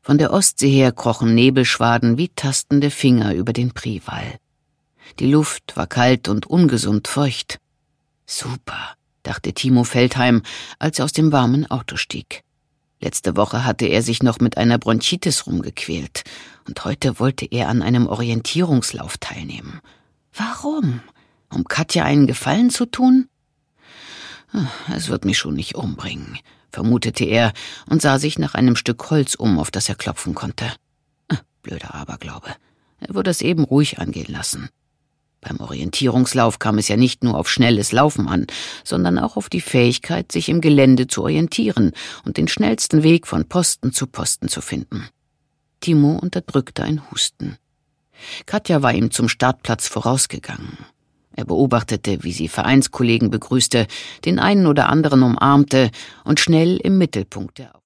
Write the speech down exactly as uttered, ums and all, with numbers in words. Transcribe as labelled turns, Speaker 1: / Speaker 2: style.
Speaker 1: Von der Ostsee her krochen Nebelschwaden wie tastende Finger über den Priewall. Die Luft war kalt und ungesund feucht. Super, dachte Timo Feldheim, als er aus dem warmen Auto stieg. Letzte Woche hatte er sich noch mit einer Bronchitis rumgequält und heute wollte er an einem Orientierungslauf teilnehmen. Warum? Um Katja einen Gefallen zu tun? Es wird mich schon nicht umbringen, vermutete er und sah sich nach einem Stück Holz um, auf das er klopfen konnte. Blöder Aberglaube. Er würde es eben ruhig angehen lassen. Beim Orientierungslauf kam es ja nicht nur auf schnelles Laufen an, sondern auch auf die Fähigkeit, sich im Gelände zu orientieren und den schnellsten Weg von Posten zu Posten zu finden. Timo unterdrückte ein Husten. Katja war ihm zum Startplatz vorausgegangen. Er beobachtete, wie sie Vereinskollegen begrüßte, den einen oder anderen umarmte und schnell im Mittelpunkt der